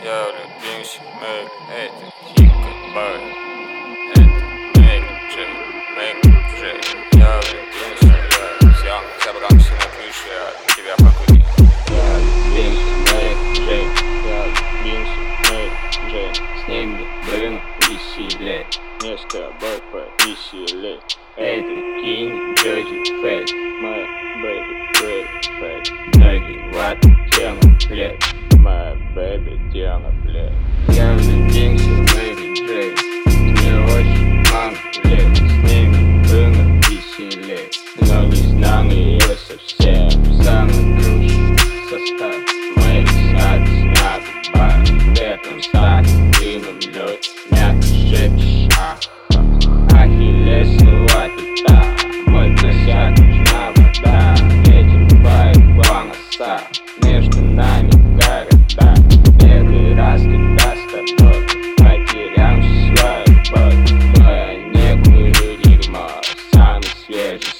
Я влюбился, Мэйк, это Хикка, Бай, это Мэйк, Джей, Мэйк, Джей. Я влюбился, я взял, забрался на крышу, я тебя покурил. Я влюбился, Мэйк, Джей. Я влюбился, Мэйк, Джей. С ними было веселей, мне с тобой повеселей. Это Кинг, Джози, Фейт, моя бэйби, Джози, Фейт. Ноги в одну тему, плед, моя бэйби, тема, плед. Я влюбился, Мэйк, Джей. Мне очень мало лет, с ними было веселей, но не знал ее совсем. Самый круче состав, Мэйк, сад, снят, бар. Летом стать дымом лед, мягко шепчешь, ах. Ахиллесова пята, мой косяк, нужна вода. Этим байком оса, между нами города. Первый раз, когда с тобой потерял свою любовь, твоя не курю дерьмо, самый свежий